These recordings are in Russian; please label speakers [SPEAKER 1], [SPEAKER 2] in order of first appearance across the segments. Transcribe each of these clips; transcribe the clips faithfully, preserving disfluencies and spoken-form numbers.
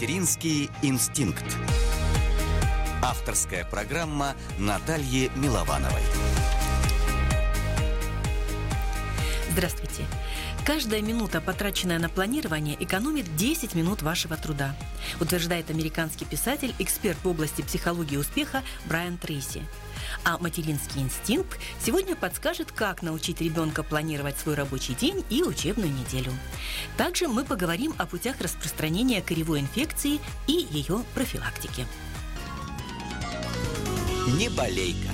[SPEAKER 1] Материнский инстинкт. Авторская программа Натальи Миловановой.
[SPEAKER 2] Здравствуйте. Каждая минута, потраченная на планирование, экономит десять минут вашего труда, утверждает американский писатель, эксперт в области психологии успеха Брайан Трейси. А материнский инстинкт сегодня подскажет, как научить ребенка планировать свой рабочий день и учебную неделю. Также мы поговорим о путях распространения коревой инфекции и ее профилактики.
[SPEAKER 1] Не болейка.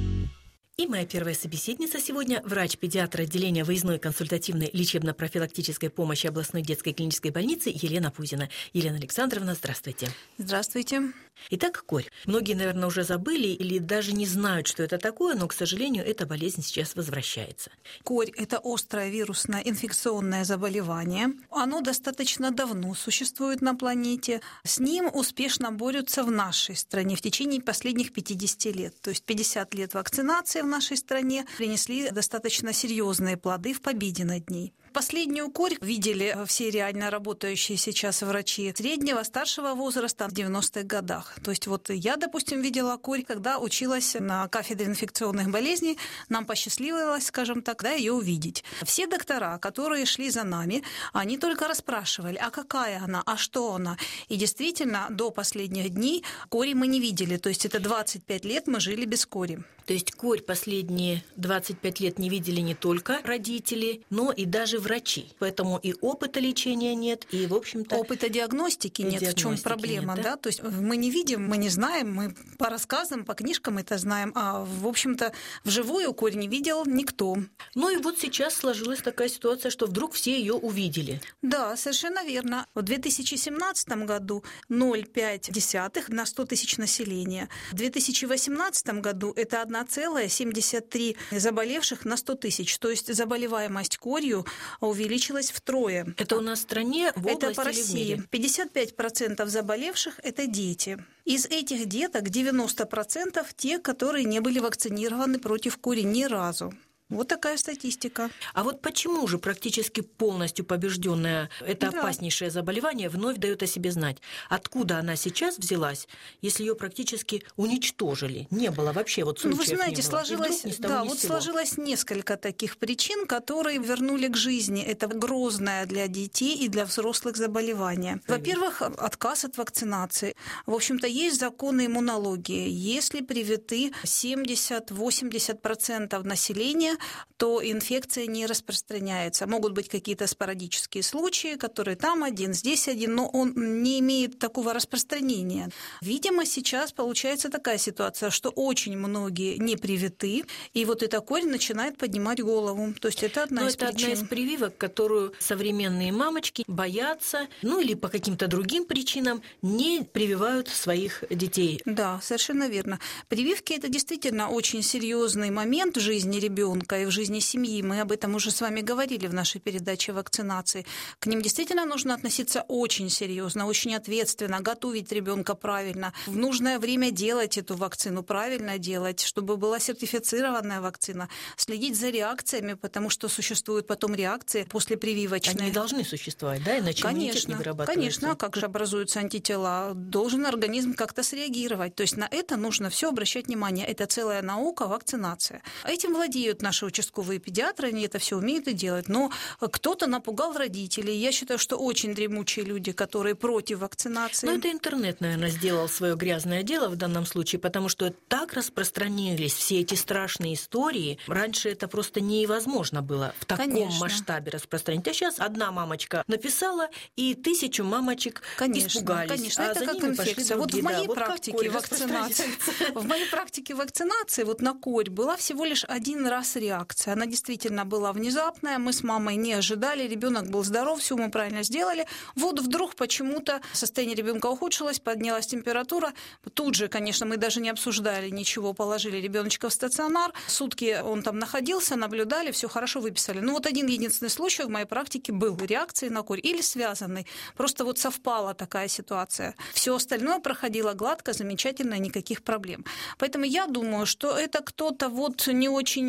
[SPEAKER 2] И моя первая собеседница сегодня – врач-педиатр отделения выездной консультативной лечебно-профилактической помощи областной детской клинической больницы Елена Пузина. Елена Александровна, здравствуйте.
[SPEAKER 3] Здравствуйте.
[SPEAKER 2] Итак, корь. Многие, наверное, уже забыли или даже не знают, что это такое, но, к сожалению, эта болезнь сейчас возвращается.
[SPEAKER 3] Корь – это острое вирусное инфекционное заболевание. Оно достаточно давно существует на планете. С ним успешно борются в нашей стране в течение последних пятидесяти лет. То есть пятьдесят лет вакцинации в нашей стране принесли достаточно серьезные плоды в победе над ней. Последнюю корь видели все реально работающие сейчас врачи среднего, старшего возраста в девяностых годах. То есть вот я, допустим, видела корь, когда училась на кафедре инфекционных болезней, нам посчастливилось, скажем так, да, ее увидеть. Все доктора, которые шли за нами, они только расспрашивали, а какая она, а что она. И действительно, до последних дней кори мы не видели. То есть это двадцать пять лет мы жили без кори.
[SPEAKER 2] То есть корь последние двадцать пять лет не видели не только родители, но и даже врачи. Поэтому и опыта лечения нет, и, в общем-то...
[SPEAKER 3] Опыта диагностики нет,
[SPEAKER 2] диагностики
[SPEAKER 3] в чем проблема,
[SPEAKER 2] нет, да?
[SPEAKER 3] да? То есть мы не видим, мы не знаем, мы по рассказам, по книжкам это знаем, а, в общем-то, вживую корь не видел никто.
[SPEAKER 2] Ну и вот сейчас сложилась такая ситуация, что вдруг все ее увидели.
[SPEAKER 3] Да, совершенно верно. В две тысячи семнадцатом году ноль целых пять десятых на сто тысяч населения. В две тысячи восемнадцатом году это одна целая семьдесят три заболевших на сто тысяч. То есть заболеваемость корью увеличилась втрое.
[SPEAKER 2] Это у нас в стране, в области
[SPEAKER 3] это по России.
[SPEAKER 2] Или в мире?
[SPEAKER 3] пятьдесят пять процентов заболевших – это дети. Из этих деток девяносто процентов те, которые не были вакцинированы против кори ни разу. Вот такая статистика.
[SPEAKER 2] А вот почему же практически полностью побежденное это
[SPEAKER 3] да.
[SPEAKER 2] опаснейшее заболевание вновь дает о себе знать? Откуда она сейчас взялась, если ее практически уничтожили? Не было вообще вот случаев.
[SPEAKER 3] Ну, вы знаете,
[SPEAKER 2] не было.
[SPEAKER 3] сложилось,
[SPEAKER 2] ни с того,
[SPEAKER 3] да,
[SPEAKER 2] ни с
[SPEAKER 3] вот
[SPEAKER 2] сего.
[SPEAKER 3] сложилось несколько таких причин, которые вернули к жизни это грозное для детей и для взрослых заболевание. Во-первых, отказ от вакцинации. В общем-то, есть законы иммунологии. Если привиты семьдесят-восемьдесят процентов населения, то инфекция не распространяется. Могут быть какие-то спорадические случаи, которые там один, здесь один, но он не имеет такого распространения. Видимо, сейчас получается такая ситуация, что очень многие не привиты, и вот эта корь начинает поднимать голову. То есть это одна
[SPEAKER 2] но
[SPEAKER 3] из
[SPEAKER 2] это
[SPEAKER 3] причин.
[SPEAKER 2] одна из прививок, которую современные мамочки боятся, ну или по каким-то другим причинам не прививают своих детей.
[SPEAKER 3] Да, совершенно верно. Прививки – это действительно очень серьезный момент в жизни ребенка и в жизни семьи. Мы об этом уже с вами говорили в нашей передаче вакцинации. К ним действительно нужно относиться очень серьезно, очень ответственно, готовить ребенка правильно, в нужное время делать эту вакцину, правильно делать, чтобы была сертифицированная вакцина, следить за реакциями, потому что существуют потом реакции послепрививочные.
[SPEAKER 2] Они не должны существовать, да, иначе иммунитет не вырабатывается.
[SPEAKER 3] Конечно, как же образуются антитела? Должен организм как-то среагировать. То есть на это нужно все обращать внимание. Это целая наука, вакцинация. Этим владеют наши участковые педиатры, они это все умеют и делать. Но кто-то напугал родителей. Я считаю, что очень дремучие люди, которые против вакцинации.
[SPEAKER 2] Ну, это интернет, наверное, сделал свое грязное дело в данном случае, потому что так распространились все эти страшные истории. Раньше это просто невозможно было в таком
[SPEAKER 3] Конечно.
[SPEAKER 2] масштабе распространить. А сейчас одна мамочка написала, и тысячу мамочек
[SPEAKER 3] Конечно,
[SPEAKER 2] испугались.
[SPEAKER 3] конечно,
[SPEAKER 2] а
[SPEAKER 3] это
[SPEAKER 2] за
[SPEAKER 3] как
[SPEAKER 2] ними пошли
[SPEAKER 3] инфекция. Вот в
[SPEAKER 2] другие.
[SPEAKER 3] моей
[SPEAKER 2] Да, вот
[SPEAKER 3] практике вакцинации, в моей практике вакцинации вот на корь была всего лишь один раз реакция. Она действительно была внезапная, мы с мамой не ожидали, ребенок был здоров, все мы правильно сделали. Вот вдруг почему-то состояние ребенка ухудшилось, поднялась температура. Тут же, конечно, мы даже не обсуждали ничего, положили ребеночка в стационар. Сутки он там находился, наблюдали, все хорошо выписали. Ну вот один единственный случай в моей практике был реакцией на корь или связанный. Просто вот совпала такая ситуация. Все остальное проходило гладко, замечательно, никаких проблем. Поэтому я думаю, что это кто-то вот не очень грамотно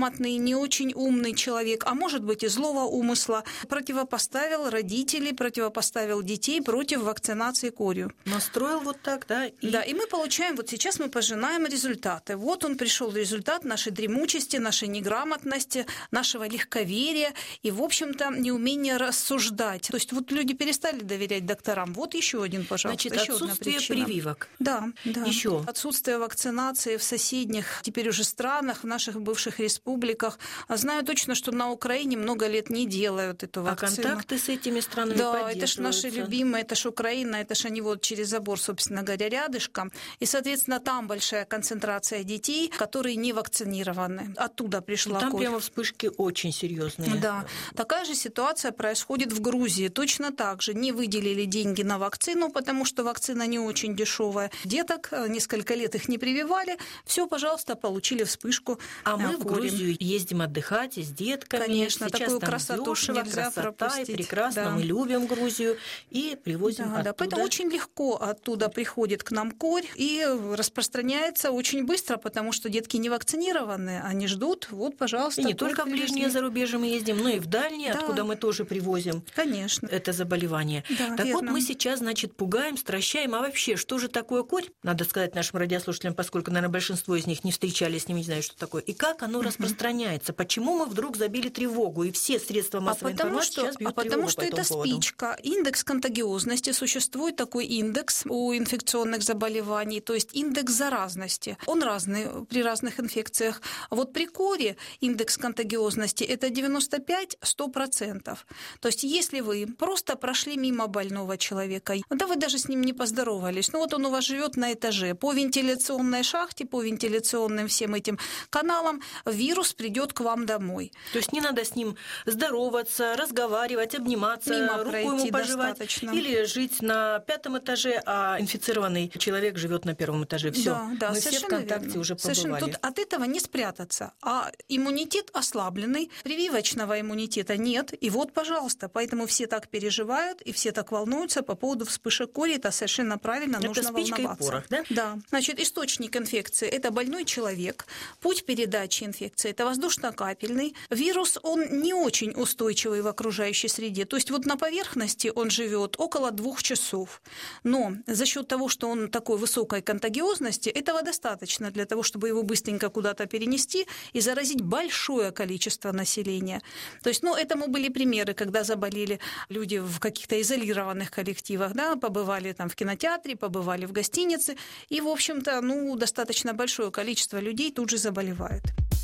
[SPEAKER 3] неграмотный, не очень умный человек, а может быть и злого умысла, противопоставил родителей, противопоставил детей против вакцинации корью.
[SPEAKER 2] Настроил вот так, да?
[SPEAKER 3] И... Да, и мы получаем, вот сейчас мы пожинаем результаты. Вот он пришел результат нашей дремучести, нашей неграмотности, нашего легковерия и, в общем-то, неумения рассуждать. То есть вот люди перестали доверять докторам. Вот еще один, пожалуйста,
[SPEAKER 2] Значит,
[SPEAKER 3] еще одна
[SPEAKER 2] отсутствие
[SPEAKER 3] причина.
[SPEAKER 2] прививок.
[SPEAKER 3] Да, да.
[SPEAKER 2] Еще.
[SPEAKER 3] Отсутствие вакцинации в соседних теперь уже странах, в наших бывших республиках. Знаю точно, что на Украине много лет не делают эту вакцину.
[SPEAKER 2] А контакты с этими странами
[SPEAKER 3] Да, это ж наши любимые, это ж Украина, это ж они вот через забор, собственно говоря, рядышком. И, соответственно, там большая концентрация детей, которые не вакцинированы. Оттуда пришла
[SPEAKER 2] Там
[SPEAKER 3] корь.
[SPEAKER 2] прямо вспышки очень серьезные.
[SPEAKER 3] Да. Такая же ситуация происходит в Грузии. Точно так же. Не выделили деньги на вакцину, потому что вакцина не очень дешевая. Деток несколько лет их не прививали. Все, пожалуйста, получили вспышку.
[SPEAKER 2] А мы
[SPEAKER 3] кори.
[SPEAKER 2] в Грузию ездим отдыхать с детками.
[SPEAKER 3] Конечно,
[SPEAKER 2] сейчас
[SPEAKER 3] такую
[SPEAKER 2] там
[SPEAKER 3] красоту
[SPEAKER 2] дешево,
[SPEAKER 3] нельзя
[SPEAKER 2] красота,
[SPEAKER 3] пропустить.
[SPEAKER 2] И прекрасно,
[SPEAKER 3] Да.
[SPEAKER 2] мы любим Грузию и привозим
[SPEAKER 3] Да,
[SPEAKER 2] оттуда.
[SPEAKER 3] да, поэтому очень легко оттуда приходит к нам корь и распространяется очень быстро, потому что детки не вакцинированы, они ждут, вот, пожалуйста.
[SPEAKER 2] И не только в ближнее зарубежье мы ездим, но и в дальнее,
[SPEAKER 3] Да.
[SPEAKER 2] откуда мы тоже привозим.
[SPEAKER 3] Конечно.
[SPEAKER 2] Это заболевание.
[SPEAKER 3] Да,
[SPEAKER 2] так
[SPEAKER 3] верно.
[SPEAKER 2] вот, мы сейчас, значит, пугаем, стращаем. А вообще, что же такое корь? Надо сказать нашим радиослушателям, поскольку, наверное, большинство из них не встречались с ним, не знают, что такое. И как оно uh-huh. распространяется? Почему мы вдруг забили тревогу? И все средства массовой
[SPEAKER 3] а потому
[SPEAKER 2] информации
[SPEAKER 3] что,
[SPEAKER 2] сейчас бьют
[SPEAKER 3] а потому
[SPEAKER 2] тревогу
[SPEAKER 3] что
[SPEAKER 2] по этому
[SPEAKER 3] это
[SPEAKER 2] поводу.
[SPEAKER 3] спичка. Индекс контагиозности. Существует такой индекс у инфекционных заболеваний, то есть индекс заразности. Он разный при разных инфекциях. Вот при коре индекс контагиозности – это девяносто пять - сто процентов. То есть если вы просто прошли мимо больного человека, да вы даже с ним не поздоровались, ну вот он у вас живет на этаже, по вентиляционной шахте, по вентиляционным всем этим каналам вирус придет к вам домой.
[SPEAKER 2] То есть не надо с ним здороваться, разговаривать, обниматься,
[SPEAKER 3] Мимо
[SPEAKER 2] руку
[SPEAKER 3] пройти
[SPEAKER 2] ему пожевать.
[SPEAKER 3] достаточно.
[SPEAKER 2] Или жить на пятом этаже, а инфицированный человек живет на первом этаже. Все,
[SPEAKER 3] да, да,
[SPEAKER 2] мы все в контакте
[SPEAKER 3] верно.
[SPEAKER 2] уже
[SPEAKER 3] Совершенно.
[SPEAKER 2] побывали.
[SPEAKER 3] Тут от этого не спрятаться. А иммунитет ослабленный, прививочного иммунитета нет. И вот, пожалуйста, поэтому все так переживают и все так волнуются по поводу вспышек кори. Это совершенно правильно,
[SPEAKER 2] это
[SPEAKER 3] нужно
[SPEAKER 2] спичка
[SPEAKER 3] волноваться.
[SPEAKER 2] И порох, да?
[SPEAKER 3] Да. Значит, источник инфекции – это больной человек. Путь передачи инфекции – это воздушно-капельный. Вирус, он не очень устойчивый в окружающей среде. То есть вот на поверхности он живет около двух часов. Но за счет того, что он такой высокой контагиозности, этого достаточно для того, чтобы его быстренько куда-то перенести и заразить большое количество населения. То есть, ну, этому были примеры, когда заболели люди в каких-то изолированных коллективах, да, побывали там в кинотеатре, побывали в гостинице, и, в общем-то, ну, достаточно большое количество людей тут же заболевает.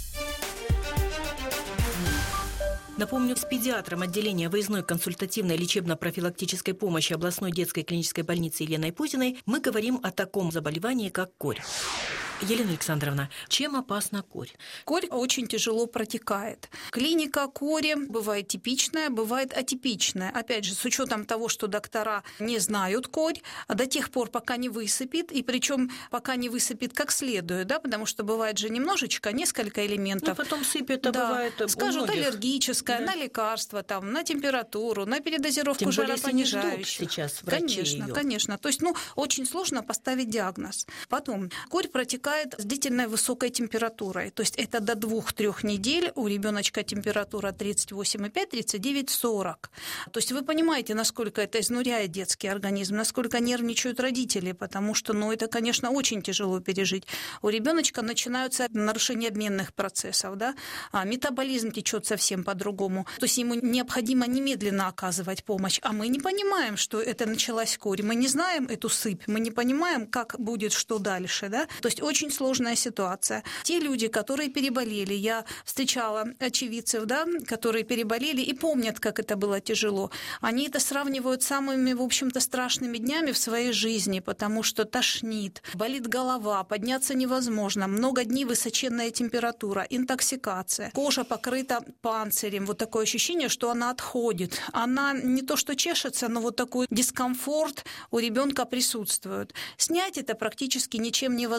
[SPEAKER 2] Напомню, с педиатром отделения выездной консультативной лечебно-профилактической помощи областной детской клинической больницы Еленой Пузиной мы говорим о таком заболевании, как корь. Елена Александровна, чем опасна корь?
[SPEAKER 3] Корь очень тяжело протекает. Клиника кори бывает типичная, бывает атипичная. Опять же, с учетом того, что доктора не знают корь, до тех пор, пока не высыпет, и причем пока не высыпет как следует, да, потому что бывает же немножечко, несколько элементов.
[SPEAKER 2] Ну, потом сыпет, а
[SPEAKER 3] да.
[SPEAKER 2] бывает у
[SPEAKER 3] Скажут
[SPEAKER 2] многих.
[SPEAKER 3] Аллергическое, да. На лекарства, там, на температуру, на передозировку
[SPEAKER 2] Тем более,
[SPEAKER 3] жаропонижающих.
[SPEAKER 2] если не ждут сейчас врачи
[SPEAKER 3] Конечно,
[SPEAKER 2] её.
[SPEAKER 3] конечно. То есть, ну, очень сложно поставить диагноз. Потом, корь протекает с длительной высокой температурой. То есть это до двух-трех недель. У ребеночка температура тридцать восемь и пять - тридцать девять - сорок. То есть вы понимаете, насколько это изнуряет детский организм, насколько нервничают родители, потому что, ну, это, конечно, очень тяжело пережить. У ребеночка начинаются нарушения обменных процессов, да? А метаболизм течет совсем по-другому. То есть ему необходимо немедленно оказывать помощь. А мы не понимаем, что это началась корь. Мы не знаем эту сыпь, мы не понимаем, как будет, что дальше, да? То есть очень сложная ситуация. Те люди, которые переболели, я встречала очевидцев, да, которые переболели и помнят, как это было тяжело. Они это сравнивают с самыми, в общем-то, страшными днями в своей жизни, потому что тошнит, болит голова, подняться невозможно, много дней высоченная температура, интоксикация, кожа покрыта панцирем, вот такое ощущение, что она отходит. Она не то что чешется, но вот такой дискомфорт у ребенка присутствует. Снять это практически ничем невозможно,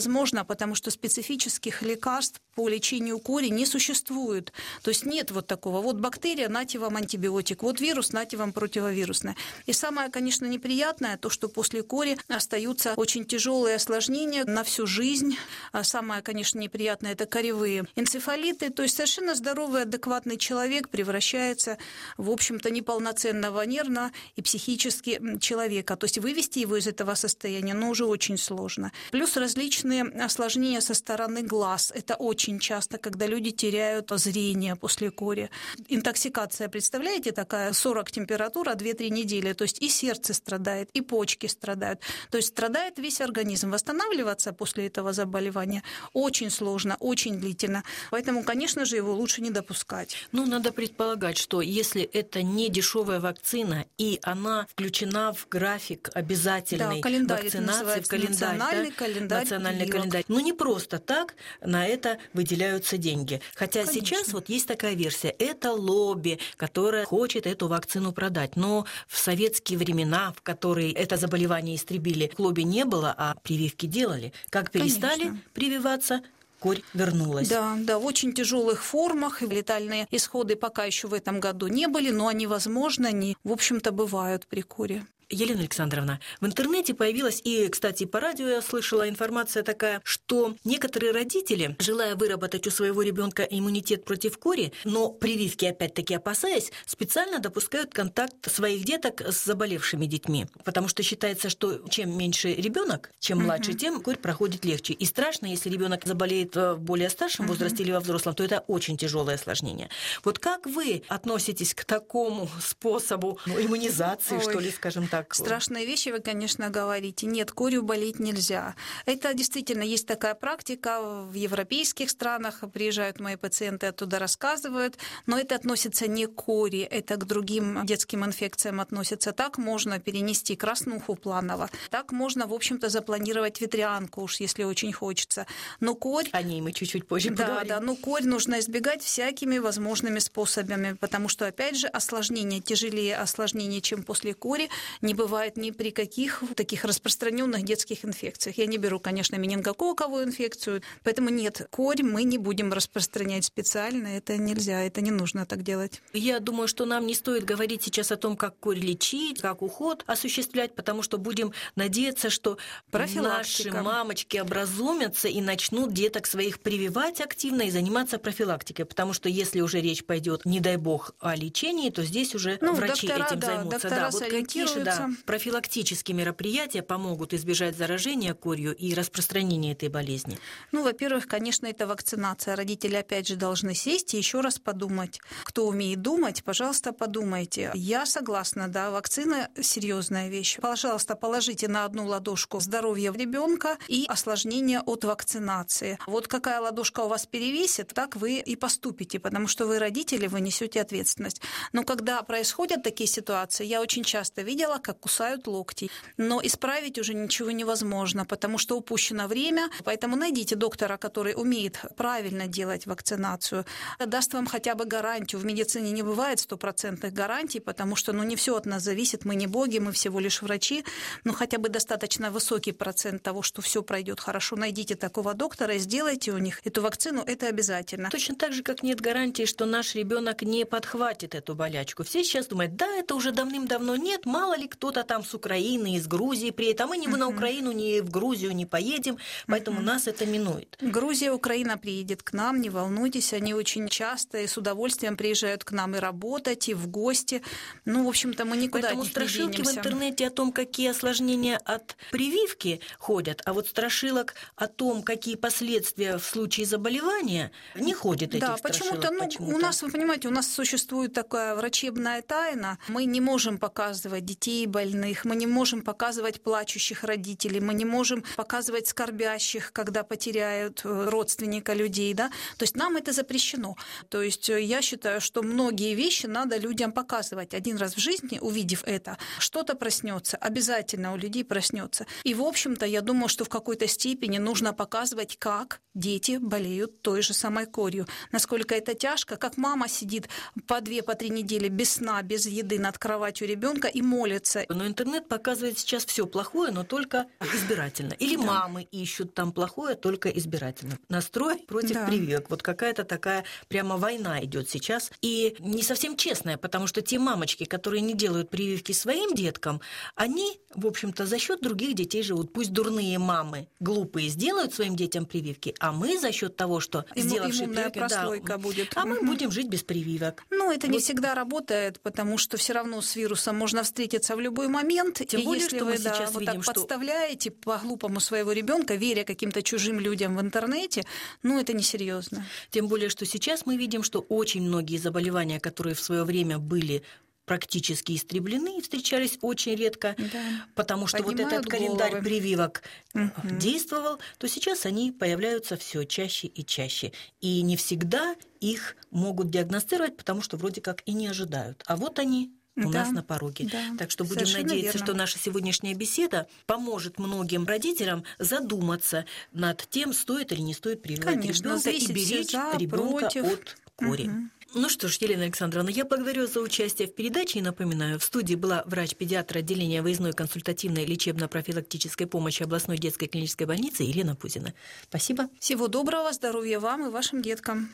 [SPEAKER 3] потому что специфических лекарств по лечению кори не существует. То есть нет вот такого, вот бактерия, нате вам антибиотик, вот вирус, нате вам противовирусное. И самое, конечно, неприятное, то, что после кори остаются очень тяжелые осложнения на всю жизнь. А самое, конечно, неприятное – это коревые энцефалиты. То есть совершенно здоровый, адекватный человек превращается в, общем-то, неполноценного нервно и психически человека. То есть вывести его из этого состояния, ну, уже очень сложно. Плюс различные осложнения со стороны глаз. Это очень часто, когда люди теряют зрение после кори. Интоксикация, представляете, такая сорок температура, две-три недели. То есть и сердце страдает, и почки страдают. То есть страдает весь организм. Восстанавливаться после этого заболевания очень сложно, очень длительно. Поэтому, конечно же, его лучше не допускать.
[SPEAKER 2] Ну, надо предполагать, что если это не дешевая вакцина, и она включена в график обязательной
[SPEAKER 3] да,
[SPEAKER 2] вакцинации, в календарь,
[SPEAKER 3] национальный
[SPEAKER 2] да,
[SPEAKER 3] календарь,
[SPEAKER 2] национальный календарь. Ну, не просто так на это выделяются деньги. Хотя
[SPEAKER 3] Конечно.
[SPEAKER 2] сейчас вот есть такая версия. Это лобби, которое хочет эту вакцину продать. Но в советские времена, в которые это заболевание истребили, лобби не было, а прививки делали. Как перестали
[SPEAKER 3] Конечно.
[SPEAKER 2] прививаться, корь вернулась.
[SPEAKER 3] Да, да, в очень тяжелых формах. И летальные исходы пока еще в этом году не были, но они, возможно, они, в общем-то, бывают при коре.
[SPEAKER 2] Елена Александровна, в интернете появилась, и, кстати, по радио я слышала информация такая, что некоторые родители, желая выработать у своего ребенка иммунитет против кори, но прививки опять-таки опасаясь, специально допускают контакт своих деток с заболевшими детьми, потому что считается, что чем меньше ребенок, чем младше, uh-huh. тем корь проходит легче. И страшно, если ребенок заболеет в более старшем uh-huh. возрасте или во взрослом, то это очень тяжелое осложнение. Вот как вы относитесь к такому способу ну, иммунизации, Ой. что ли, скажем так?
[SPEAKER 3] Страшные вещи вы, конечно, говорите. Нет, корью болеть нельзя. Это действительно есть такая практика в европейских странах. Приезжают мои пациенты, оттуда рассказывают. Но это относится не к кори, это к другим детским инфекциям относится. Так можно перенести краснуху планово. Так можно, в общем-то, запланировать ветрянку, уж если очень хочется. Но корь...
[SPEAKER 2] О ней мы чуть-чуть позже
[SPEAKER 3] да,
[SPEAKER 2] поговорим.
[SPEAKER 3] Да, но корь нужно избегать всякими возможными способами, потому что, опять же, осложнения, тяжелее осложнения, чем после кори, не бывает ни при каких таких распространенных детских инфекциях. Я не беру, конечно, менингококковую инфекцию, поэтому нет, корь мы не будем распространять специально, это нельзя, это не нужно так делать.
[SPEAKER 2] Я думаю, что нам не стоит говорить сейчас о том, как корь лечить, как уход осуществлять, потому что будем надеяться, что наши мамочки образумятся и начнут деток своих прививать активно и заниматься профилактикой, потому что если уже речь пойдет, не дай бог, о лечении, то здесь уже ну, врачи
[SPEAKER 3] доктора,
[SPEAKER 2] этим
[SPEAKER 3] да,
[SPEAKER 2] займутся. Да, вот какие же да, профилактические мероприятия помогут избежать заражения корью и распространения этой болезни?
[SPEAKER 3] Ну, во-первых, конечно, это вакцинация. Родители, опять же, должны сесть и еще раз подумать. Кто умеет думать, пожалуйста, подумайте. Я согласна, да, вакцина – серьезная вещь. Пожалуйста, положите на одну ладошку здоровье ребенка и осложнения от вакцинации. Вот какая ладошка у вас перевесит, так вы и поступите, потому что вы родители, вы несете ответственность. Но когда происходят такие ситуации, я очень часто видела, как кусают локти. Но исправить уже ничего невозможно, потому что упущено время. Поэтому найдите доктора, который умеет правильно делать вакцинацию. Даст вам хотя бы гарантию. В медицине не бывает стопроцентных гарантий, потому что ну, не все от нас зависит. Мы не боги, мы всего лишь врачи. Но хотя бы достаточно высокий процент того, что все пройдет хорошо. Найдите такого доктора и сделайте у них эту вакцину. Это обязательно.
[SPEAKER 2] Точно так же, как нет гарантии, что наш ребенок не подхватит эту болячку. Все сейчас думают, да, это уже давным-давно нет, мало ли кто-то там с Украины, из Грузии приедет, а мы ни uh-huh. на Украину, ни в Грузию не поедем, поэтому uh-huh. нас это минует.
[SPEAKER 3] Грузия, Украина приедет к нам, не волнуйтесь, они очень часто и с удовольствием приезжают к нам и работать, и в гости. Ну, в общем-то, мы никуда
[SPEAKER 2] поэтому
[SPEAKER 3] от них не денемся.
[SPEAKER 2] Страшилки в интернете о том, какие осложнения от прививки ходят, а вот страшилок о том, какие последствия в случае заболевания, не ходит этих
[SPEAKER 3] да,
[SPEAKER 2] страшилок.
[SPEAKER 3] Почему-то, ну,
[SPEAKER 2] почему-то.
[SPEAKER 3] У нас, вы понимаете, у нас существует такая врачебная тайна. Мы не можем показывать детей больных, мы не можем показывать плачущих родителей, мы не можем показывать скорбящих, когда потеряют родственника людей. Да? То есть нам это запрещено. То есть я считаю, что многие вещи надо людям показывать. Один раз в жизни, увидев это, что-то проснется, обязательно у людей проснется. И, в общем-то, я думаю, что в какой-то степени нужно показывать, как дети болеют той же самой корью. Насколько это тяжко, как мама сидит по две, по три недели без сна, без еды над кроватью ребенка и молится заниматься.
[SPEAKER 2] Но интернет показывает сейчас все плохое, но только избирательно. Или да. мамы ищут там плохое, только избирательно. Настрой против да. прививок. Вот какая-то такая прямо война идет сейчас. И не совсем честная, потому что те мамочки, которые не делают прививки своим деткам, они, в общем-то, за счет других детей живут. Пусть дурные мамы, глупые, сделают своим детям прививки, а мы за счет того, что
[SPEAKER 3] Имму,
[SPEAKER 2] сделавшие прививки,
[SPEAKER 3] прослойка да, будет.
[SPEAKER 2] А мы будем жить без прививок.
[SPEAKER 3] Ну, это вот. Не всегда работает, потому что все равно с вирусом можно встретиться в любой момент.
[SPEAKER 2] Тем
[SPEAKER 3] и
[SPEAKER 2] более,
[SPEAKER 3] если
[SPEAKER 2] что
[SPEAKER 3] вы
[SPEAKER 2] мы
[SPEAKER 3] да,
[SPEAKER 2] сейчас
[SPEAKER 3] вот
[SPEAKER 2] видим,
[SPEAKER 3] так
[SPEAKER 2] что...
[SPEAKER 3] подставляете по-глупому своего ребенка, веря каким-то чужим людям в интернете, ну, это несерьезно.
[SPEAKER 2] Тем более, что сейчас мы видим, что очень многие заболевания, которые в свое время были практически истреблены и встречались очень редко, да. потому что
[SPEAKER 3] Поднимают
[SPEAKER 2] вот этот календарь
[SPEAKER 3] головы.
[SPEAKER 2] прививок
[SPEAKER 3] угу.
[SPEAKER 2] действовал, то сейчас они появляются все чаще и чаще. И не всегда их могут диагностировать, потому что вроде как и не ожидают. А вот они у да, нас на пороге. Да, так что будем надеяться, верно. Что наша сегодняшняя беседа поможет многим родителям задуматься над тем, стоит или не стоит прививать ребенка и беречь ребенка от кори. Угу. Ну что ж, Елена Александровна, я благодарю за участие в передаче и напоминаю, в студии была врач-педиатр отделения выездной консультативной лечебно-профилактической помощи областной детской клинической больницы Елена Пузина. Спасибо.
[SPEAKER 3] Всего доброго, здоровья вам и вашим деткам.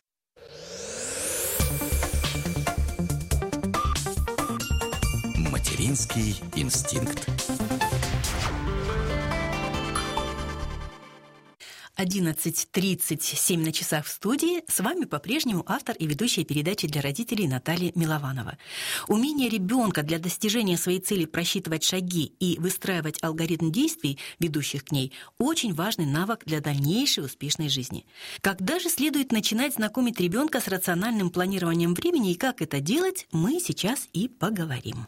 [SPEAKER 1] Материнский инстинкт.
[SPEAKER 2] одиннадцать тридцать семь на часах в студии. С вами по-прежнему автор и ведущая передачи для родителей Наталья Милованова. Умение ребенка для достижения своей цели просчитывать шаги и выстраивать алгоритм действий, ведущих к ней, очень важный навык для дальнейшей успешной жизни. Когда же следует начинать знакомить ребенка с рациональным планированием времени и как это делать, мы сейчас и поговорим.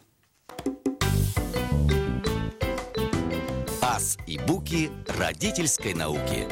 [SPEAKER 1] Ас и буки родительской науки.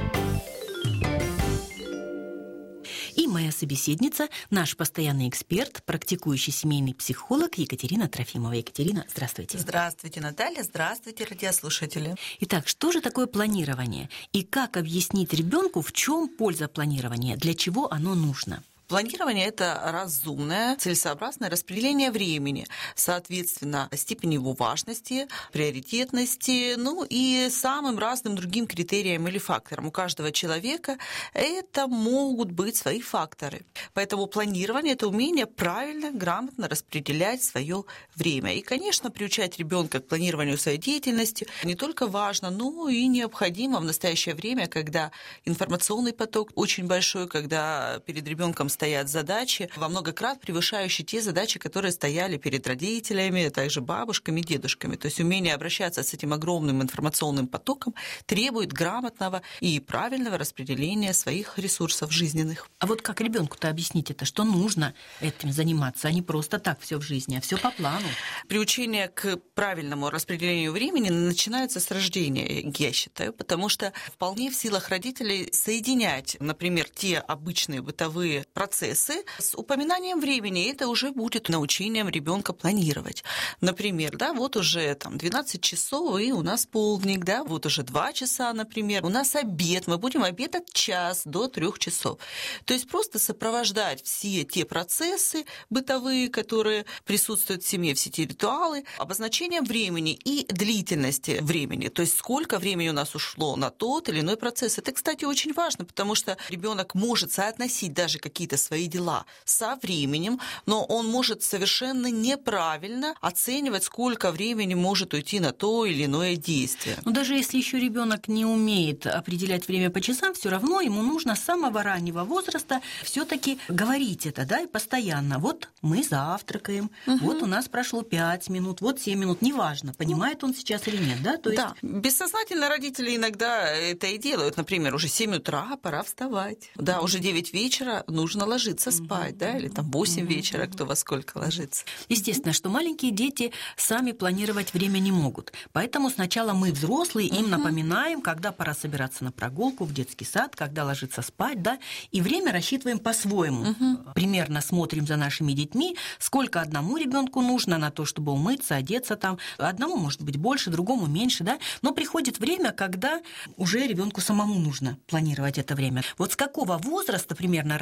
[SPEAKER 2] И моя собеседница, наш постоянный эксперт, практикующий семейный психолог Екатерина Трофимова. Екатерина, здравствуйте.
[SPEAKER 4] Здравствуйте, Наталья. Здравствуйте, радиослушатели.
[SPEAKER 2] Итак, что же такое планирование? И как объяснить ребенку, в чем польза планирования, для чего оно нужно?
[SPEAKER 4] Планирование – это разумное, целесообразное распределение времени, соответственно, степени его важности, приоритетности, ну и самым разным другим критериям или факторам. У каждого человека это могут быть свои факторы. Поэтому планирование – это умение правильно, грамотно распределять свое время. И, конечно, приучать ребенка к планированию своей деятельности не только важно, но и необходимо в настоящее время, когда информационный поток очень большой, когда перед ребенком стоят задачи, во много крат превышающие те задачи, которые стояли перед родителями, также бабушками, дедушками. То есть умение обращаться с этим огромным информационным потоком требует грамотного и правильного распределения своих ресурсов жизненных.
[SPEAKER 2] А вот как ребенку-то объяснить это, что нужно этим заниматься, а не просто так все в жизни, а все по плану?
[SPEAKER 4] Приучение к правильному распределению времени начинается с рождения, я считаю, потому что вполне в силах родителей соединять, например, те обычные бытовые процессы с упоминанием времени. Это уже будет научением ребенка планировать. Например, да, вот уже там двенадцать часов, и у нас полдник, да, вот уже два часа, например, у нас обед, мы будем обедать час до трех часов. То есть просто сопровождать все те процессы бытовые, которые присутствуют в семье, все те ритуалы, обозначением времени и длительности времени. То есть сколько времени у нас ушло на тот или иной процесс. Это, кстати, очень важно, потому что ребенок может соотносить даже какие-то свои дела со временем, но он может совершенно неправильно оценивать, сколько времени может уйти на то или иное действие.
[SPEAKER 2] Но даже если еще ребенок не умеет определять время по часам, все равно ему нужно с самого раннего возраста все-таки говорить это, да, и постоянно. Вот мы завтракаем, угу. вот у нас прошло пять минут, вот семь минут, неважно, понимает он сейчас или нет, да? То есть...
[SPEAKER 4] Да, бессознательно родители иногда это и делают. Например, уже семь утра, пора вставать. Да, уже девять вечера, нужно ложиться спать, да, или там восемь вечера, кто во сколько ложится.
[SPEAKER 2] Естественно, что маленькие дети сами планировать время не могут. Поэтому сначала мы, взрослые, им напоминаем, когда пора собираться на прогулку в детский сад, когда ложиться спать, да, и время рассчитываем по-своему. Угу. Примерно смотрим за нашими детьми, сколько одному ребенку нужно на то, чтобы умыться, одеться там. Одному, может быть, больше, другому меньше, да, но приходит время, когда уже ребенку самому нужно планировать это время. Вот с какого возраста примерно родителям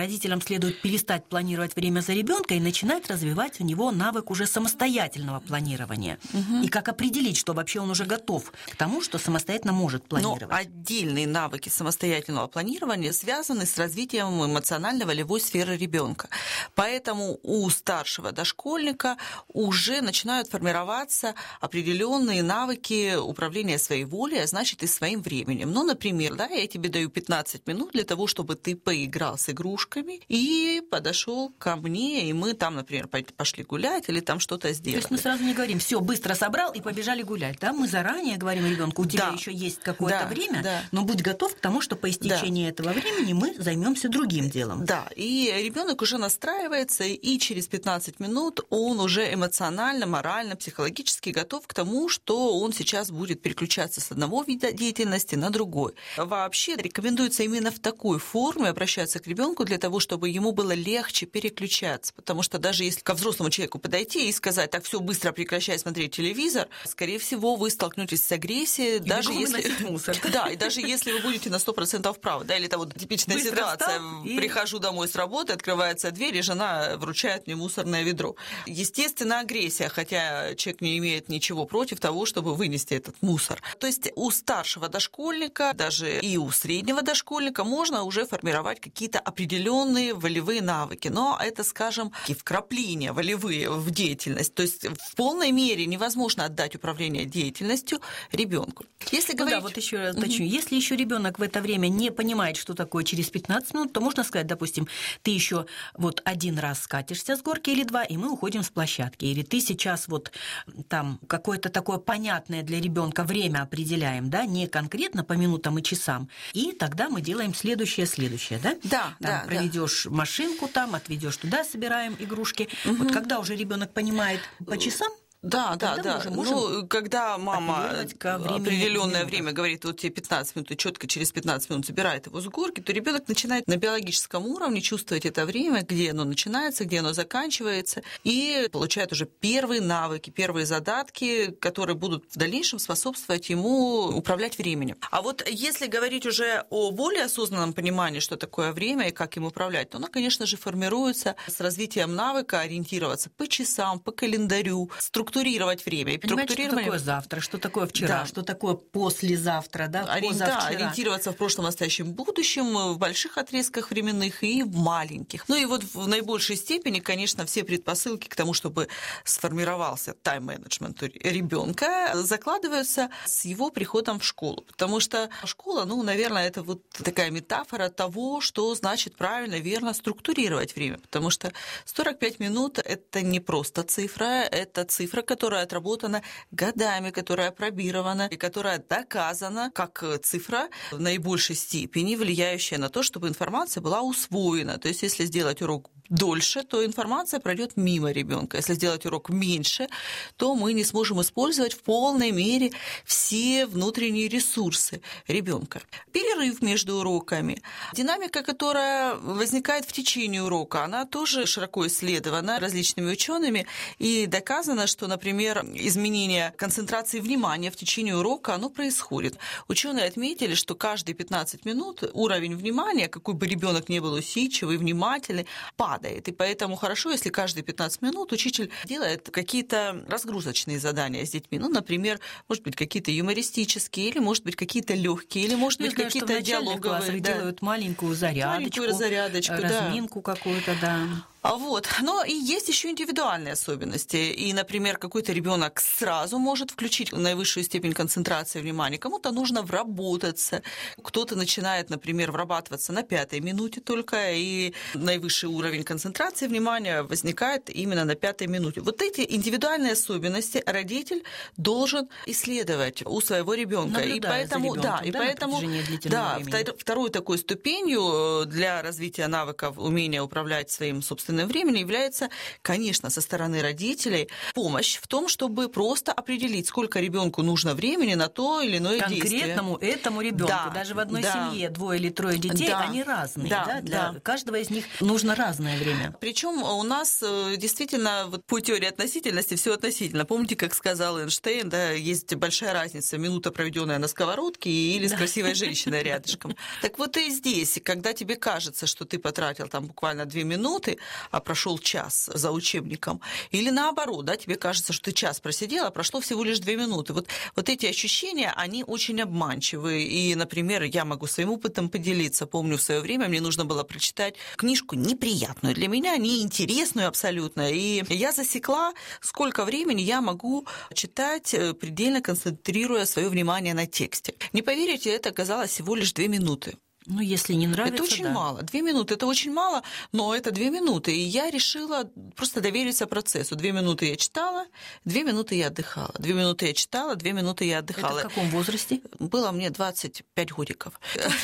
[SPEAKER 2] следует перестать планировать время за ребенка и начинать развивать у него навык уже самостоятельного планирования. Угу. И как определить, что вообще он уже готов к тому, что самостоятельно может планировать.
[SPEAKER 4] Но отдельные навыки самостоятельного планирования связаны с развитием эмоционально-волевой сферы ребенка. Поэтому у старшего дошкольника уже начинают формироваться определенные навыки управления своей волей, а значит и своим временем. Ну, например, да, я тебе даю пятнадцать минут для того, чтобы ты поиграл с игрушками и подошел ко мне, и мы там, например, пошли гулять или там что-то сделали.
[SPEAKER 2] То есть мы сразу не говорим: все, быстро собрал и побежали гулять. Да? Мы заранее говорим ребенку: у тебя
[SPEAKER 4] да.
[SPEAKER 2] еще есть какое-то
[SPEAKER 4] да,
[SPEAKER 2] время,
[SPEAKER 4] да.
[SPEAKER 2] но будь готов к тому, что по истечении да. этого времени мы займемся другим делом.
[SPEAKER 4] Да, и ребенок уже настраивается, и через пятнадцать минут он уже эмоционально, морально, психологически готов к тому, что он сейчас будет переключаться с одного вида деятельности на другой. Вообще рекомендуется именно в такой форме обращаться к ребенку для того, чтобы ему было легче переключаться, потому что даже если ко взрослому человеку подойти и сказать: так, все, быстро прекращай смотреть телевизор, скорее всего, вы столкнетесь с агрессией, и даже если
[SPEAKER 2] мусор.
[SPEAKER 4] Да, и даже если вы будете на сто процентов правы, да, или это вот типичная быстро ситуация: и... прихожу домой с работы, открывается дверь, и жена вручает мне мусорное ведро. Естественно, агрессия, хотя человек не имеет ничего против того, чтобы вынести этот мусор. То есть у старшего дошкольника, даже и у среднего дошкольника можно уже формировать какие-то определенные волевые навыки, но это, скажем, такие вкрапления волевые в деятельность. То есть в полной мере невозможно отдать управление деятельностью ребенку. Если
[SPEAKER 2] ну
[SPEAKER 4] говорить...
[SPEAKER 2] да, вот еще раз уточню. Угу. Если еще ребенок в это время не понимает, что такое через пятнадцать минут, то можно сказать: допустим, ты еще вот один раз скатишься с горки или два, и мы уходим с площадки. Или ты сейчас вот там какое-то такое понятное для ребенка время определяем, да, не конкретно по минутам и часам, и тогда мы делаем следующее, следующее, да?
[SPEAKER 4] Да,
[SPEAKER 2] там
[SPEAKER 4] да.
[SPEAKER 2] проведешь
[SPEAKER 4] да.
[SPEAKER 2] машинку, там отведешь туда, собираем игрушки. Угу. Вот когда уже ребенок понимает по часам.
[SPEAKER 4] Да, да, да. Ну, когда мама определенное время говорит: вот тебе пятнадцать минут, и четко через пятнадцать минут забирает его с горки, то ребенок начинает на биологическом уровне чувствовать это время, где оно начинается, где оно заканчивается, и получает уже первые навыки, первые задатки, которые будут в дальнейшем способствовать ему управлять временем. А вот если говорить уже о более осознанном понимании, что такое время и как им управлять, то оно, конечно же, формируется с развитием навыка ориентироваться по часам, по календарю, структурировать структурировать время. И
[SPEAKER 2] понимаете, что такое завтра, что такое вчера, да. что такое послезавтра, да,
[SPEAKER 4] Ори...
[SPEAKER 2] позавчера.
[SPEAKER 4] Да, ориентироваться в прошлом, настоящем, будущем, в больших отрезках временных и в маленьких. Ну и вот в наибольшей степени, конечно, все предпосылки к тому, чтобы сформировался тайм-менеджмент ребенка, закладываются с его приходом в школу. Потому что школа, ну, наверное, это вот такая метафора того, что значит правильно, верно структурировать время. Потому что сорок пять минут – это не просто цифра, это цифра, которая отработана годами, которая опробирована и которая доказана как цифра в наибольшей степени, влияющая на то, чтобы информация была усвоена. То есть если сделать урок дольше, то информация пройдет мимо ребенка. Если сделать урок меньше, то мы не сможем использовать в полной мере все внутренние ресурсы ребенка. Перерыв между уроками, динамика, которая возникает в течение урока, она тоже широко исследована различными учеными и доказано, что, например, изменение концентрации внимания в течение урока, оно происходит. Ученые отметили, что каждые пятнадцать минут уровень внимания, какой бы ребенок ни был усидчивый, внимательный, падает. И поэтому хорошо, если каждые пятнадцать минут учитель делает какие-то разгрузочные задания с детьми. Ну, например, может быть, какие-то юмористические, или, может быть, какие-то легкие, или, может
[SPEAKER 2] ну,
[SPEAKER 4] быть,
[SPEAKER 2] знаю,
[SPEAKER 4] какие-то диалоговые.
[SPEAKER 2] Да. Делают маленькую зарядочку,
[SPEAKER 4] маленькую разрядочку,
[SPEAKER 2] разминку
[SPEAKER 4] да.
[SPEAKER 2] какую-то, да.
[SPEAKER 4] А вот. Но и есть еще индивидуальные особенности. И, например, какой-то ребенок сразу может включить наивысшую степень концентрации внимания. Кому-то нужно вработаться. Кто-то начинает, например, врабатываться на пятой минуте только, и наивысший уровень концентрации внимания возникает именно на пятой минуте. Вот эти индивидуальные особенности родитель должен исследовать у своего ребенка. И поэтому,
[SPEAKER 2] ребенком,
[SPEAKER 4] да, и
[SPEAKER 2] да,
[SPEAKER 4] поэтому, да,
[SPEAKER 2] времени.
[SPEAKER 4] второй такой ступенью для развития навыков умения управлять своим собственным ответственным временем является, конечно, со стороны родителей помощь в том, чтобы просто определить, сколько ребенку нужно времени на то или иное действие.
[SPEAKER 2] Конкретному этому ребенку.
[SPEAKER 4] Да,
[SPEAKER 2] Даже в одной
[SPEAKER 4] да.
[SPEAKER 2] семье двое или трое детей,
[SPEAKER 4] Да,
[SPEAKER 2] они разные.
[SPEAKER 4] да,
[SPEAKER 2] Да? Для
[SPEAKER 4] да.
[SPEAKER 2] каждого из них нужно разное время.
[SPEAKER 4] Причем у нас действительно вот по теории относительности все относительно. Помните, как сказал Эйнштейн, да, есть большая разница, минута, проведенная на сковородке, или с красивой женщиной рядышком. Так вот и здесь, когда тебе кажется, что ты потратил там буквально две минуты, а прошел час за учебником, или наоборот, да, тебе кажется, что ты час просидел, а прошло всего лишь две минуты. Вот, вот эти ощущения, они очень обманчивы. И, например, я могу своим опытом поделиться. Помню, в свое время мне нужно было прочитать книжку неприятную для меня, неинтересную абсолютно. И я засекла, сколько времени я могу читать, предельно концентрируя свое внимание на тексте. Не поверите, это оказалось всего лишь две минуты.
[SPEAKER 2] Ну, если не нравится,
[SPEAKER 4] это очень
[SPEAKER 2] да.
[SPEAKER 4] мало. Две минуты – это очень мало, но это две минуты. И я решила просто довериться процессу. Две минуты я читала, две минуты я отдыхала. Две минуты я читала, две минуты я отдыхала.
[SPEAKER 2] Это в каком возрасте?
[SPEAKER 4] Было мне двадцать пять годиков.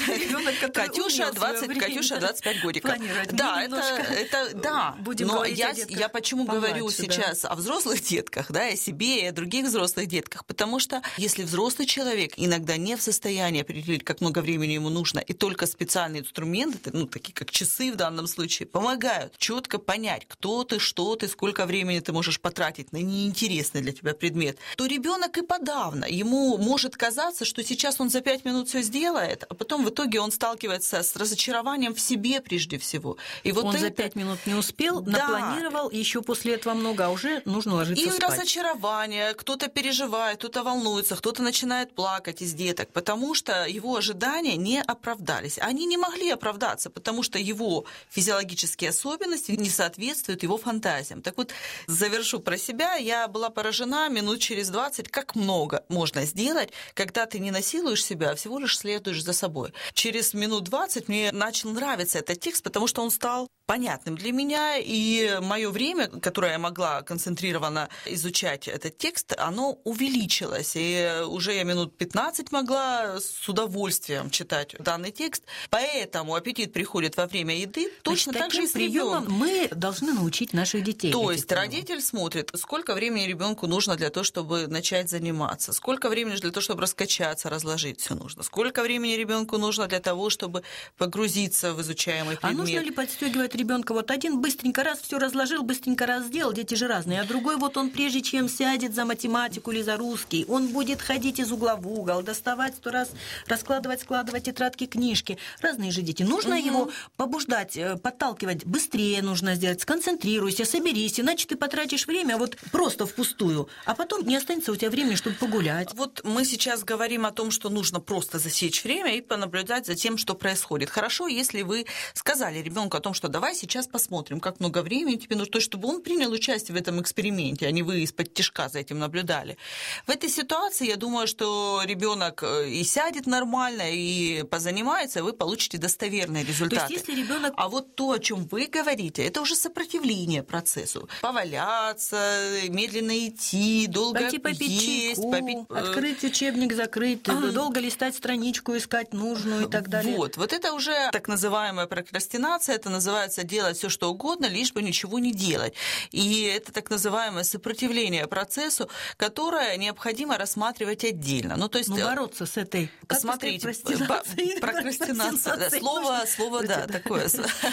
[SPEAKER 4] Катюша, двадцать, Катюша, двадцать пять годиков. Да, это, это, да.
[SPEAKER 2] Будем
[SPEAKER 4] но я, я почему говорю
[SPEAKER 2] помладше,
[SPEAKER 4] сейчас да. о взрослых детках, да, о себе и о других взрослых детках, потому что если взрослый человек иногда не в состоянии определить, как много времени ему нужно, и только специальные инструменты, ну, такие как часы в данном случае, помогают четко понять, кто ты, что ты, сколько времени ты можешь потратить на неинтересный для тебя предмет, то ребенок и подавно. Ему может казаться, что сейчас он за пять минут все сделает, а потом в итоге он сталкивается с разочарованием в себе прежде всего. И вот
[SPEAKER 2] он
[SPEAKER 4] это...
[SPEAKER 2] за пять минут не успел,
[SPEAKER 4] да.
[SPEAKER 2] напланировал, еще после этого много, а уже нужно ложиться
[SPEAKER 4] и
[SPEAKER 2] спать.
[SPEAKER 4] И разочарование, кто-то переживает, кто-то волнуется, кто-то начинает плакать из деток, потому что его ожидания не оправдались. Они не могли оправдаться, потому что его физиологические особенности не соответствуют его фантазиям. Так вот, завершу про себя. Я была поражена минут через двадцать, как много можно сделать, когда ты не насилуешь себя, а всего лишь следуешь за собой. Через минут двадцать мне начал нравиться этот текст, потому что он стал понятным для меня, и мое время, которое я могла концентрированно изучать этот текст, оно увеличилось. И уже я минут пятнадцать могла с удовольствием читать данный текст. Поэтому аппетит приходит во время еды точно
[SPEAKER 2] Значит,
[SPEAKER 4] так же и с
[SPEAKER 2] приемом
[SPEAKER 4] ребенком.
[SPEAKER 2] мы должны научить наших детей.
[SPEAKER 4] То есть родитель смотрит, сколько времени ребенку нужно для того, чтобы начать заниматься, сколько времени для того, чтобы раскачаться, разложить все нужно, сколько времени ребенку нужно для того, чтобы погрузиться в изучаемый предмет.
[SPEAKER 2] А нужно ли подстегивать ребенка? Вот один быстренько раз все разложил, быстренько раз сделал, дети же разные, а другой вот он прежде чем сядет за математику или за русский, он будет ходить из угла в угол, доставать сто раз, раскладывать, складывать тетрадки, книжки. Разные же дети. Нужно угу. его побуждать, подталкивать, быстрее нужно сделать, сконцентрируйся, соберись, иначе ты потратишь время вот просто впустую, а потом не останется у тебя времени, чтобы погулять.
[SPEAKER 4] Вот мы сейчас говорим о том, что нужно просто засечь время и понаблюдать за тем, что происходит. Хорошо, если вы сказали ребенку о том, что давай сейчас посмотрим, как много времени тебе нужно, то есть чтобы он принял участие в этом эксперименте, а не вы из-под тишка за этим наблюдали. В этой ситуации, я думаю, что ребенок и сядет нормально, и позанимается, и вы получите достоверные результаты.
[SPEAKER 2] То есть, если ребенок...
[SPEAKER 4] А вот то, о чем вы говорите, это уже сопротивление процессу. Поваляться, медленно идти, долго
[SPEAKER 2] пойти попить
[SPEAKER 4] есть,
[SPEAKER 2] чайку,
[SPEAKER 4] попить...
[SPEAKER 2] открыть учебник, закрыть, а... долго листать страничку, искать нужную и так далее.
[SPEAKER 4] Вот, вот это уже так называемая прокрастинация, это называется делать все, что угодно, лишь бы ничего не делать. И это так называемое сопротивление процессу, которое необходимо рассматривать отдельно. Ну, то есть...
[SPEAKER 2] Ну, бороться с этой...
[SPEAKER 4] Посмотрите, прокрастинация. Да, слово, слово, да, такое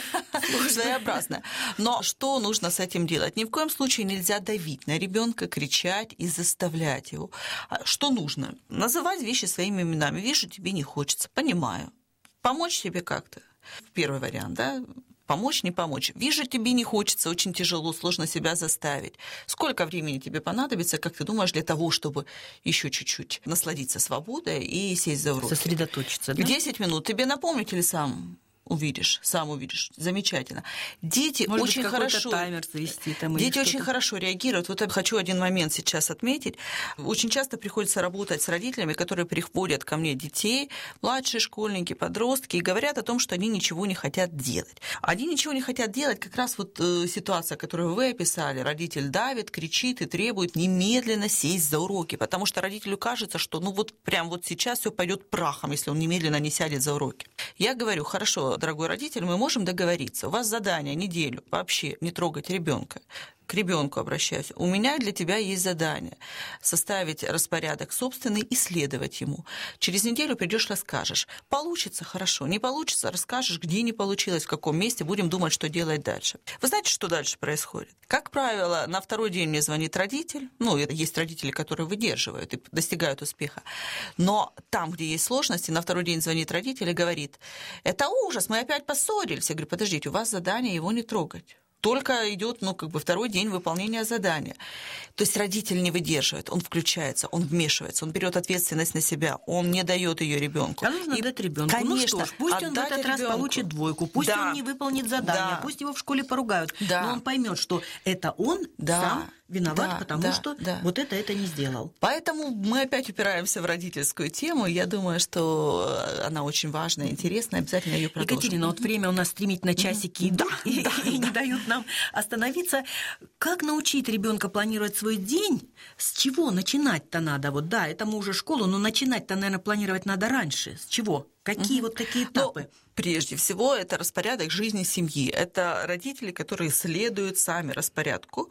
[SPEAKER 4] своеобразное. Но что нужно с этим делать? Ни в коем случае нельзя давить на ребенка, кричать и заставлять его. Что нужно? Называть вещи своими именами. Вижу, тебе не хочется. Понимаю. Помочь тебе как-то. Первый вариант, да? Помочь, не помочь. Вижу, тебе не хочется, очень тяжело, сложно себя заставить. Сколько времени тебе понадобится, как ты думаешь, для того, чтобы еще чуть-чуть насладиться свободой и сесть за уроки?
[SPEAKER 2] Сосредоточиться, да?
[SPEAKER 4] десять минут. Тебе напомнить или сам увидишь, сам увидишь. Замечательно. Дети
[SPEAKER 2] Может
[SPEAKER 4] очень
[SPEAKER 2] быть,
[SPEAKER 4] хорошо...
[SPEAKER 2] таймер завести там.
[SPEAKER 4] Дети очень хорошо реагируют. Вот я хочу один момент сейчас отметить. Очень часто приходится работать с родителями, которые приходят ко мне детей, младшие школьники, подростки, и говорят о том, что они ничего не хотят делать. Они ничего не хотят делать, как раз вот э, ситуация, которую вы описали. Родитель давит, кричит и требует немедленно сесть за уроки, потому что родителю кажется, что ну вот прям вот сейчас все пойдет прахом, если он немедленно не сядет за уроки. Я говорю, хорошо, что, дорогой родитель, мы можем договориться. У вас задание неделю вообще не трогать ребенка. К ребенку обращаюсь. У меня для тебя есть задание составить распорядок собственный и следовать ему. Через неделю придешь, расскажешь. Получится — хорошо, не получится — расскажешь, где не получилось, в каком месте, будем думать, что делать дальше. Вы знаете, что дальше происходит? Как правило, на второй день мне звонит родитель. Ну, есть родители, которые выдерживают и достигают успеха. Но там, где есть сложности, на второй день звонит родитель и говорит: это ужас, мы опять поссорились. Я говорю: подождите, у вас задание его не трогать. Только идет, ну, как бы второй день выполнения задания. То есть родитель не выдерживает, он включается, он вмешивается, он берет ответственность на себя, он не дает ее ребенку.
[SPEAKER 2] А нужно
[SPEAKER 4] и
[SPEAKER 2] дать ребенку.
[SPEAKER 4] Конечно,
[SPEAKER 2] ну что ж, пусть он в этот раз
[SPEAKER 4] ребенку.
[SPEAKER 2] получит двойку, пусть
[SPEAKER 4] да.
[SPEAKER 2] он не выполнит задание,
[SPEAKER 4] да.
[SPEAKER 2] пусть его в школе поругают,
[SPEAKER 4] да.
[SPEAKER 2] но он поймет, что это он
[SPEAKER 4] да.
[SPEAKER 2] сам виноват,
[SPEAKER 4] да.
[SPEAKER 2] потому
[SPEAKER 4] да.
[SPEAKER 2] что
[SPEAKER 4] да.
[SPEAKER 2] вот это это не сделал.
[SPEAKER 4] Поэтому мы опять упираемся в родительскую тему. Я думаю, что она очень важная, интересная, обязательно ее продолжим.
[SPEAKER 2] Екатерина, вот время у нас стремительно часики идут
[SPEAKER 4] да,
[SPEAKER 2] и,
[SPEAKER 4] да,
[SPEAKER 2] и
[SPEAKER 4] да.
[SPEAKER 2] не дают нам остановиться. Как научить ребенка планировать свой день? С чего начинать-то надо? Вот да, это мы уже школу, но начинать-то, наверное, планировать надо раньше. С чего? Какие угу. вот такие этапы?
[SPEAKER 4] Но прежде всего, это распорядок жизни семьи. Это родители, которые следуют сами распорядку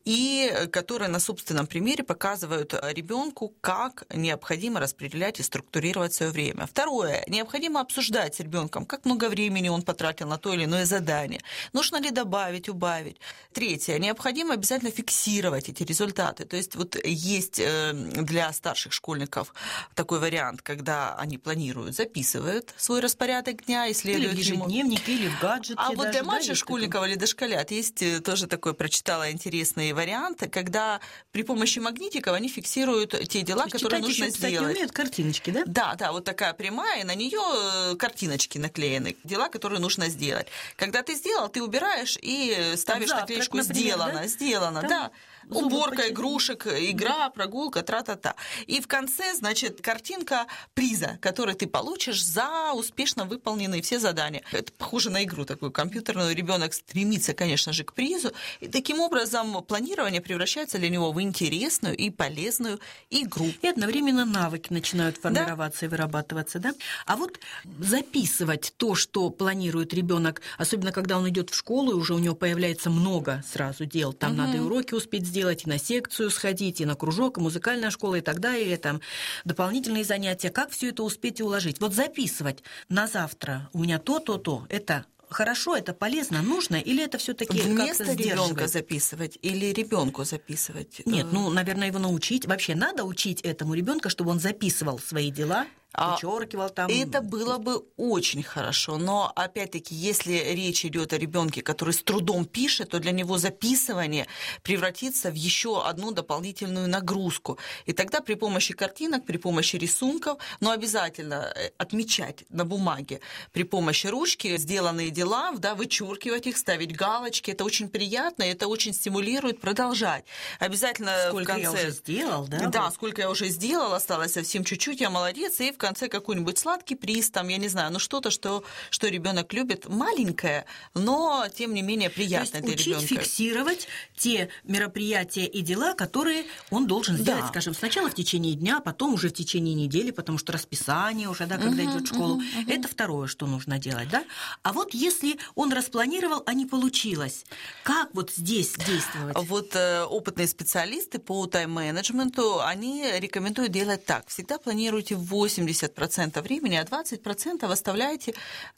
[SPEAKER 4] и которые на собственном примере показывают ребенку, как необходимо распределять и структурировать свое время. Второе. Необходимо обсуждать с ребенком, как много времени он потратил на то или иное задание. Нужно ли добавить, убавить. Третье. Необходимо обязательно фиксировать эти результаты. То есть вот есть для старших школьников такой вариант, когда они планируют, записывают свой распорядок дня и следуют
[SPEAKER 2] или в ежедневник,
[SPEAKER 4] ему.
[SPEAKER 2] или в гаджете.
[SPEAKER 4] А
[SPEAKER 2] даже,
[SPEAKER 4] вот для
[SPEAKER 2] да,
[SPEAKER 4] младших школьников или дошколят есть тоже такой, прочитала интересный вариант, когда при помощи магнитиков они фиксируют те дела, которые нужно
[SPEAKER 2] еще,
[SPEAKER 4] сделать.
[SPEAKER 2] Кстати, умеют картиночки, да?
[SPEAKER 4] Да, да, вот такая прямая, и на нее картиночки наклеены, дела, которые нужно сделать. Когда ты сделал, ты убираешь и ставишь
[SPEAKER 2] завтрак,
[SPEAKER 4] наклеечку
[SPEAKER 2] например,
[SPEAKER 4] «Сделано»,
[SPEAKER 2] да?
[SPEAKER 4] «Сделано»,
[SPEAKER 2] Там
[SPEAKER 4] да. Уборка
[SPEAKER 2] почистить.
[SPEAKER 4] игрушек, игра, прогулка, тра-та-та. И в конце, значит, картинка приза, который ты получишь за успешно выполненные все задания. Это похоже на игру такую компьютерную. Ребенок стремится, конечно же, к призу. И таким образом планирование превращается для него в интересную и полезную игру.
[SPEAKER 2] И одновременно навыки начинают формироваться, да, и вырабатываться, да? А вот записывать то, что планирует ребенок, особенно когда он идет в школу, и уже у него появляется много сразу дел. Там угу. надо и уроки успеть сделать, и на секцию сходить, и на кружок, и музыкальная школа, и так далее, там дополнительные занятия. Как все это успеть и уложить? Вот записывать на завтра у меня то, то, то. Это хорошо, это полезно, нужно, или это все-таки
[SPEAKER 4] вместо
[SPEAKER 2] как-то
[SPEAKER 4] ребенка записывать или ребенку записывать?
[SPEAKER 2] Нет, ну, наверное, его научить. Вообще надо учить этому ребенка, чтобы он записывал свои дела, вычеркивал там.
[SPEAKER 4] Это было бы очень хорошо, но опять-таки, если речь идет о ребенке, который с трудом пишет, то для него записывание превратится в еще одну дополнительную нагрузку. И тогда при помощи картинок, при помощи рисунков, но обязательно отмечать на бумаге при помощи ручки сделанные дела, да, вычеркивать их, ставить галочки. Это очень приятно, и это очень стимулирует продолжать. Обязательно
[SPEAKER 2] сколько
[SPEAKER 4] в конце...
[SPEAKER 2] я уже сделал, да?
[SPEAKER 4] Да,
[SPEAKER 2] вот.
[SPEAKER 4] сколько я уже сделал, осталось совсем чуть-чуть, я молодец, и в конце какой-нибудь сладкий приз, там, я не знаю, ну что-то, что, что ребенок любит, маленькое, но тем не менее приятное для ребенка.
[SPEAKER 2] Учить фиксировать те мероприятия и дела, которые он должен сделать, да, скажем, сначала в течение дня, потом уже в течение недели, потому что расписание уже, да, когда uh-huh, идет в школу, uh-huh, uh-huh. это второе, что нужно делать, да. А вот если он распланировал, а не получилось, как вот здесь действовать?
[SPEAKER 4] Вот э, опытные специалисты по тайм-менеджменту, они рекомендуют делать так: всегда планируйте восемьдесят процентов времени, а двадцать процентов оставляйте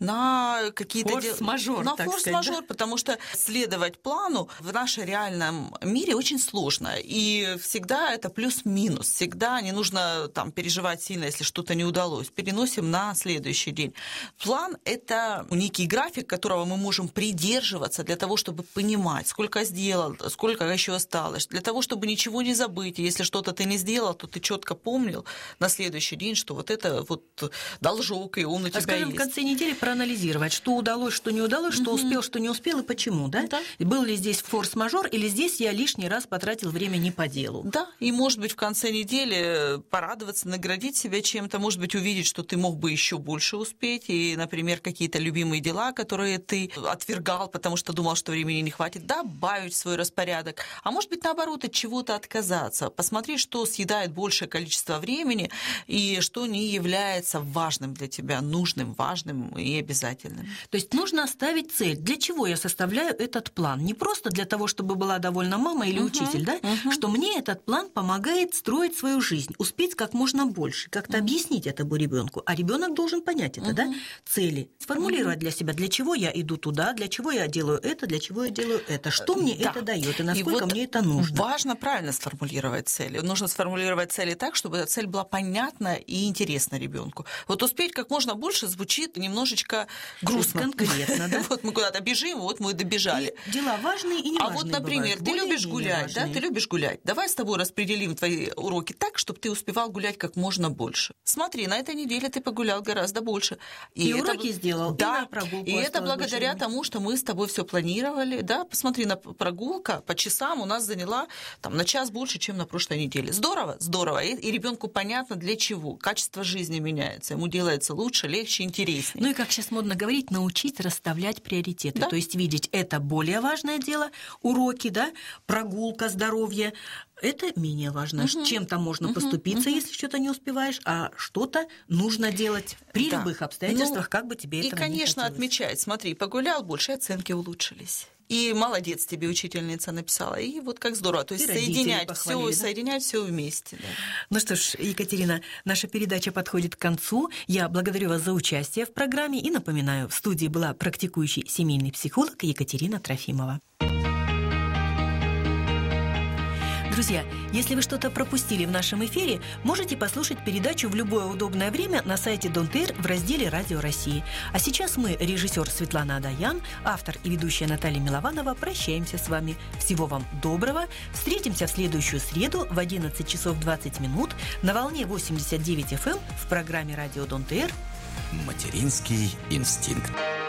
[SPEAKER 4] на какие-то дела.
[SPEAKER 2] Форс-мажор,
[SPEAKER 4] на
[SPEAKER 2] так
[SPEAKER 4] форс-мажор,
[SPEAKER 2] сказать, да?
[SPEAKER 4] Потому что следовать плану в нашем реальном мире очень сложно. И всегда это плюс-минус. Всегда не нужно там переживать сильно, если что-то не удалось. Переносим на следующий день. План – это некий график, которого мы можем придерживаться для того, чтобы понимать, сколько сделал, сколько еще осталось. Для того, чтобы ничего не забыть. И если что-то ты не сделал, то ты четко помнил на следующий день, что вот это вот должок, и он у тебя
[SPEAKER 2] а скажем,
[SPEAKER 4] есть.
[SPEAKER 2] В конце недели проанализировать, что удалось, что не удалось, что угу. успел, что не успел, и почему, да?
[SPEAKER 4] Да.
[SPEAKER 2] И был ли здесь форс-мажор, или здесь я лишний раз потратил время не по делу.
[SPEAKER 4] Да, и, может быть, в конце недели порадоваться, наградить себя чем-то, может быть, увидеть, что ты мог бы еще больше успеть, и, например, какие-то любимые дела, которые ты отвергал, потому что думал, что времени не хватит, добавить в свой распорядок. А может быть, наоборот, от чего-то отказаться, посмотреть, что съедает большее количество времени, и что не является важным для тебя, нужным, важным и обязательным.
[SPEAKER 2] То есть нужно ставить цель. Для чего я составляю этот план? Не просто для того, чтобы была довольна мама или uh-huh, учитель, да? Uh-huh. Что мне этот план помогает строить свою жизнь, успеть как можно больше, как-то uh-huh. объяснить этому ребенку. А ребенок должен понять это, uh-huh. да? Цели. Сформулировать uh-huh. для себя, для чего я иду туда, для чего я делаю это, для чего я делаю это, что мне да. это дает и насколько и вот мне это нужно.
[SPEAKER 4] Важно правильно сформулировать цели. Нужно сформулировать цели так, чтобы эта цель была понятна и интересна ребенку. Вот успеть как можно больше звучит немножечко грустно.
[SPEAKER 2] Конкретно, да?
[SPEAKER 4] Вот мы куда-то бежим, вот мы добежали.
[SPEAKER 2] И дела важные и неважные.
[SPEAKER 4] А вот, например, ты любишь гулять, да? Ты любишь гулять. Давай с тобой распределим твои уроки так, чтобы ты успевал гулять как можно больше. Смотри, на этой неделе ты погулял гораздо больше.
[SPEAKER 2] И, и уроки это... сделал,
[SPEAKER 4] да.
[SPEAKER 2] и на прогулку.
[SPEAKER 4] И это благодаря тому, что мы с тобой все планировали, да? Посмотри, на прогулка по часам у нас заняла там на час больше, чем на прошлой неделе. Здорово, здорово. И, и ребенку понятно для чего. Качество жизни меняется, ему делается лучше, легче, интереснее.
[SPEAKER 2] Ну и как сейчас модно говорить, научить расставлять приоритеты. Да. То есть видеть, это более важное дело, уроки, да, прогулка, здоровье. Это менее важно. Uh-huh. Чем-то можно uh-huh. поступиться, uh-huh. если что-то не успеваешь, а что-то нужно делать при да. любых обстоятельствах, ну, как бы тебе это не хотелось.
[SPEAKER 4] И, конечно, отмечать. Смотри, погулял, больше оценки улучшились. И молодец, тебе учительница написала. И вот как здорово. То есть соединять все, да? соединять все вместе. Да.
[SPEAKER 2] Ну что ж, Екатерина, наша передача подходит к концу. Я благодарю вас за участие в программе и напоминаю, в студии была практикующий семейный психолог Екатерина Трофимова. Друзья, если вы что-то пропустили в нашем эфире, можете послушать передачу в любое удобное время на сайте Донт.Эйр в разделе «Радио России». А сейчас мы, режиссер Светлана Адаян, автор и ведущая Наталья Милованова, прощаемся с вами. Всего вам доброго. Встретимся в следующую среду в одиннадцать часов двадцать минут на волне восемьдесят девять эф эм в программе «Радио Донт.Эйр».
[SPEAKER 1] Материнский инстинкт.